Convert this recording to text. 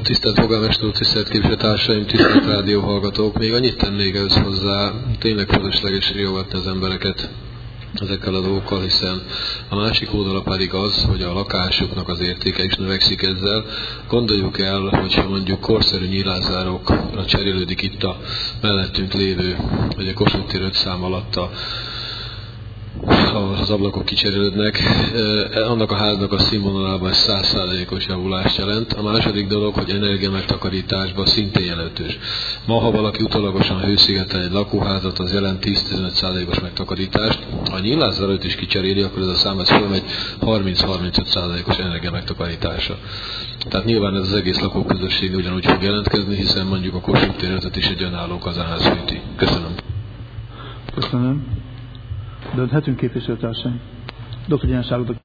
Tisztelt Polgármester úr, tisztelt képviselőtársaim, tisztelt rádióhallgatók! Még annyit tennék ehhez hozzá, tényleg fölösleges riogatni az embereket ezekkel a dolgokkal, hiszen a másik oldala pedig az, hogy a lakásoknak az értéke is növekszik ezzel. Gondoljuk el, hogyha mondjuk korszerű nyílászárokra cserélődik itt a mellettünk lévő, vagy a Kossuth tér 5 szám alatt az ablakok kicserélődnek, annak a háznak a színvonalában 100%-os javulást jelent. A második dolog, hogy energiamegtakarításban szintén jelentős. Ma, ha valaki utolagosan hőszigetel egy lakóházat, az jelent 10-15%-os megtakarítást. Ha a nyílászárat is kicseréli, akkor ez a szám fölmegy 30-35%-os energiamegtakarításra. Tehát nyilván ez az egész lakóközösség ugyanúgy fog jelentkezni, hiszen mondjuk a Kossuth tér 5-öt is egy önálló kazánház fűti. Köszönöm. Köszönöm. Dönthetünk, képviselőtársaim. Dr. Gyánás Ágota.